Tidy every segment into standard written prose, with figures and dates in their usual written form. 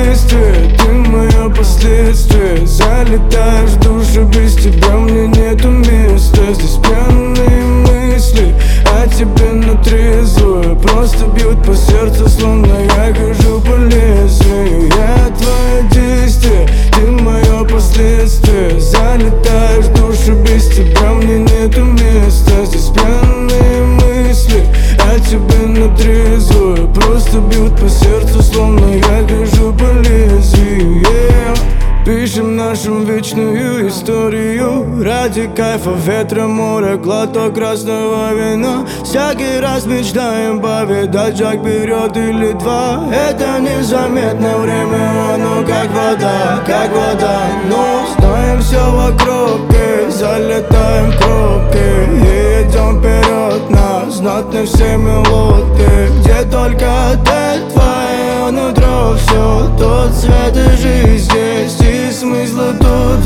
действие, ты мое последствие. Залетаешь в душу, без тебя мне нету места. Здесь пьяные мысли о тебе на трезвую просто бьют по сердцу, словно я хожу по лезвию. Я твое действие, ты мое последствие. Залетаешь в душу, без тебя мне нету места. Здесь пьяные мысли о тебе на трезвую просто бьют по сердцу, словно я хожу по лезвию. Пишем нашу вечную историю ради кайфа, ветра, моря, глоток красного вина. Всякий раз мечтаем повидать шаг вперед или два. Это незаметно, время, оно как вода. Но знаем все вокруг, залетаем в пробки и идем вперед на знатны все мелодии. Где только ты, твое нутро, все тот свет и жизнь здесь, и смысла тут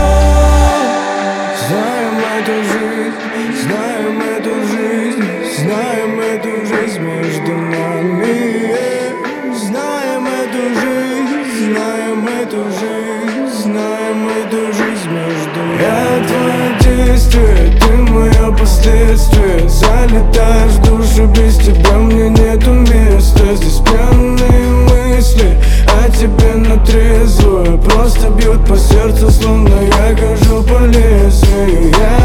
Знаем эту жизнь, знаем эту жизнь, знаем эту жизнь между нами. Знаем эту жизнь, знаем эту жизнь, знаем эту жизнь между нами. Я твое действие, ты мое последствие. Залетаешь в душу, без тебя мне нету места. Здесь пьяные мысли о тебе на трезвую просто бьют по сердцу, словно я хожу по лезвию.